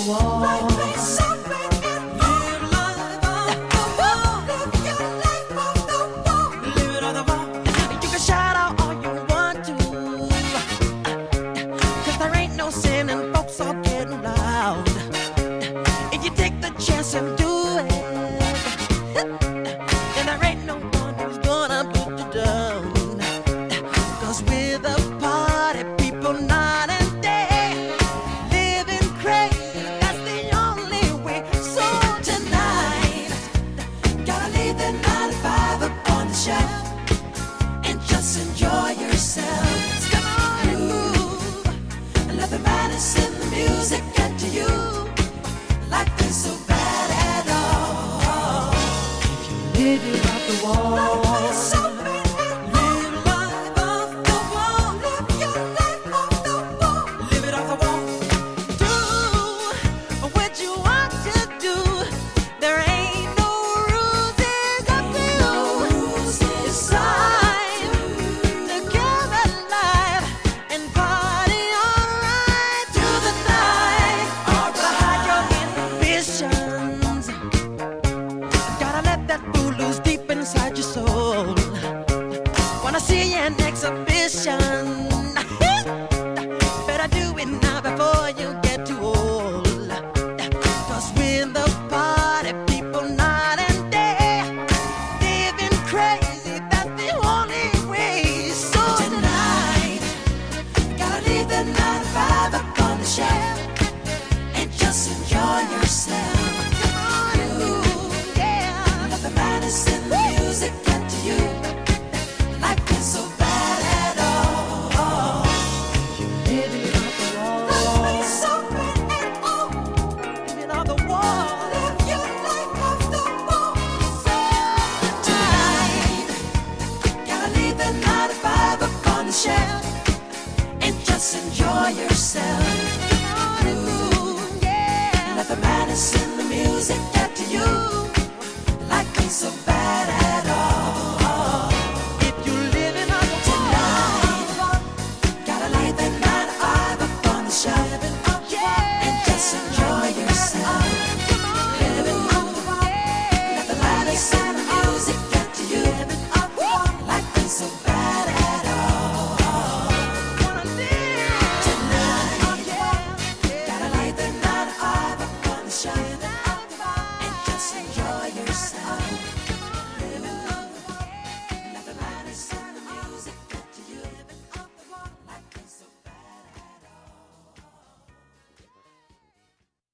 wall. Life is something and live life off the wall. Live your life off the wall. Live it on the wall. You can shout out all you want to, 'cause there ain't no sin and folks are getting loud. If you take the chance and do it, then there ain't no one who's gonna put you down. 'Cause we're the party people night and day, living crazy, that's the only way. So tonight, gotta leave the 9 to 5 up on the shelf and just enjoy yourself. Come on and move, and let the madness in the music get to you. Life ain't so bad at all. Live it off the wall. Life is so bad at all. Live life off the wall. Live your life off the wall. Live it off the wall. Do what you want to do. There ain't no rules, it's up to you. It's time to come alive and party alright through the night. Hide your inhibitions. Gotta let that fool loose deep inside your soul. Wanna see an exhibition? Better do it now before you get too old. 'Cause we're the party people night and day, living crazy, that's the only way. So tonight, gotta leave the 9 to 5 up on the shelf and just enjoy yourself. Come on and move, yeah. Let the madness in the music get to you. Life ain't so bad at all. Live it off the wall. Life ain't so bad at all. Live it on the wall. Live your life off the wall. So tonight, gotta leave the 9 to 5 up on the shelf and just enjoy yourself. Come on and move, yeah. Let the madness in the music